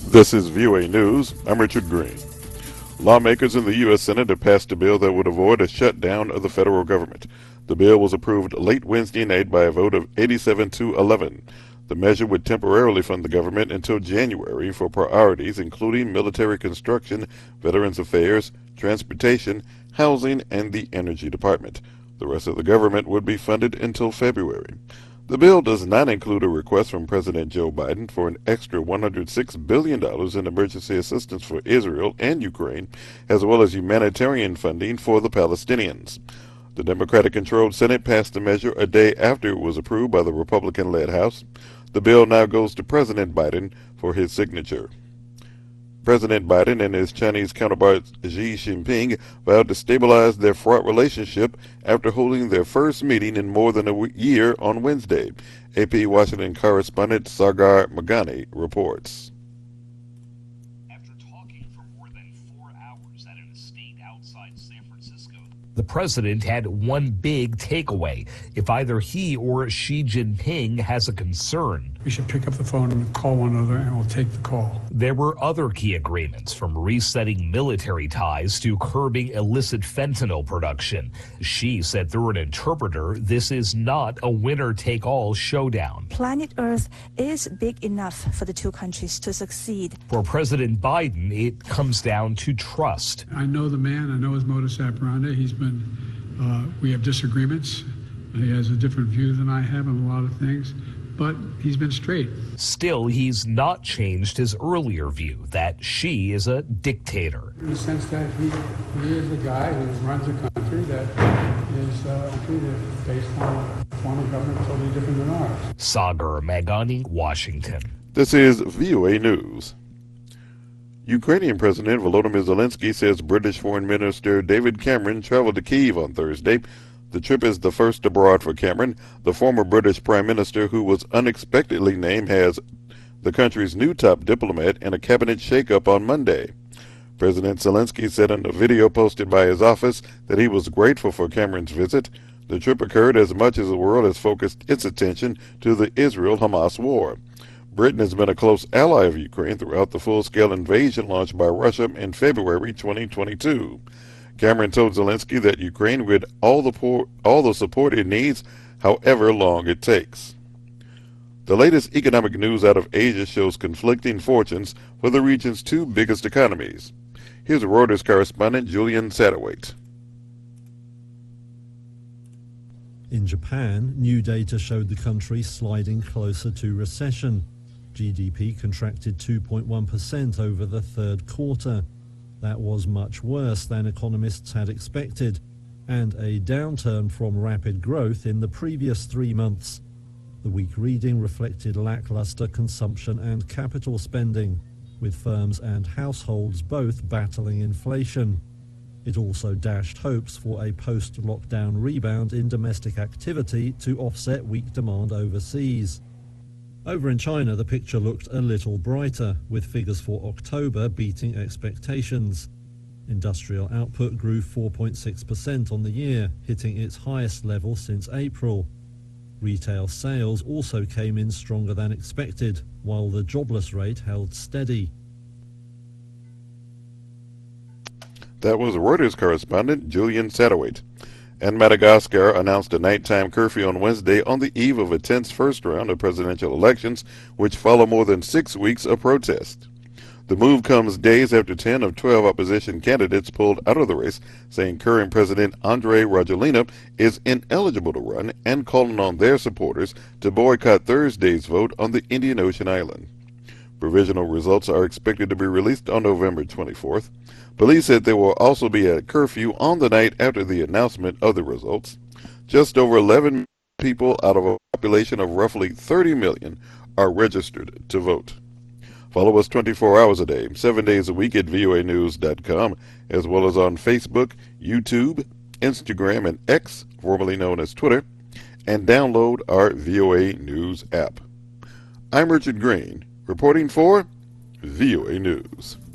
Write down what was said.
This is VOA News. I'm Richard Green. Lawmakers in the U.S. Senate have passed a bill that would avoid a shutdown of the federal government. The bill was approved late Wednesday night by a vote of 87 to 11. The measure would temporarily fund the government until January for priorities including military construction, Veterans Affairs, transportation, housing, and the Energy Department. The rest of the government would be funded until February. The bill does not include a request from President Joe Biden for an extra $106 billion in emergency assistance for Israel and Ukraine, as well as humanitarian funding for the Palestinians. The Democratic-controlled Senate passed the measure a day after it was approved by the Republican-led House. The bill now goes to President Biden for his signature. President Biden and his Chinese counterpart Xi Jinping vowed to stabilize their fraught relationship after holding their first meeting in more than a year on Wednesday. AP Washington correspondent Sagar Meghani reports. After talking for more than 4 hours at an estate outside San Francisco, the president had one big takeaway. If either he or Xi Jinping has a concern, we should pick up the phone and call one another, and we'll take the call. There were other key agreements, from resetting military ties to curbing illicit fentanyl production. Xi said through an interpreter, this is not a winner-take-all showdown. Planet Earth is big enough for the two countries to succeed. For President Biden, it comes down to trust. I know the man. I know his modus operandi. We have disagreements. He has a different view than I have on a lot of things, but he's been straight. Still, he's not changed his earlier view that Xi is a dictator. In the sense that he is the guy who runs a country that is based on a form of government totally different than ours. Sagar Meghani, Washington. This is VOA News. Ukrainian President Volodymyr Zelensky says British Foreign Minister David Cameron traveled to Kyiv on Thursday. The trip is the first abroad for Cameron. The former British Prime Minister, who was unexpectedly named as the country's new top diplomat in a cabinet shakeup on Monday. President Zelensky said in a video posted by his office that he was grateful for Cameron's visit. The trip occurred as much as the world has focused its attention to the Israel-Hamas war. Britain has been a close ally of Ukraine throughout the full-scale invasion launched by Russia in February 2022. Cameron told Zelensky that Ukraine would all the support it needs, however long it takes. The latest economic news out of Asia shows conflicting fortunes for the region's two biggest economies. Here's Reuters correspondent Julian Satterwhite. In Japan, new data showed the country sliding closer to recession. GDP contracted 2.1% over the third quarter. That was much worse than economists had expected, and a downturn from rapid growth in the previous 3 months. The weak reading reflected lackluster consumption and capital spending, with firms and households both battling inflation. It also dashed hopes for a post-lockdown rebound in domestic activity to offset weak demand overseas. Over in China, the picture looked a little brighter, with figures for October beating expectations. Industrial output grew 4.6% on the year, hitting its highest level since April. Retail sales also came in stronger than expected, while the jobless rate held steady. That was Reuters correspondent Julian Satterwhite. And Madagascar announced a nighttime curfew on Wednesday on the eve of a tense first round of presidential elections, which follow more than 6 weeks of protest. The move comes days after 10 of 12 opposition candidates pulled out of the race, saying current President Andry Rajoelina is ineligible to run and calling on their supporters to boycott Thursday's vote on the Indian Ocean island. Provisional results are expected to be released on November 24th. Police said there will also be a curfew on the night after the announcement of the results. Just over 11 million people out of a population of roughly 30 million are registered to vote. Follow us 24 hours a day, 7 days a week at voanews.com, as well as on Facebook, YouTube, Instagram, and X, formerly known as Twitter, and download our VOA News app. I'm Richard Green, reporting for VOA News.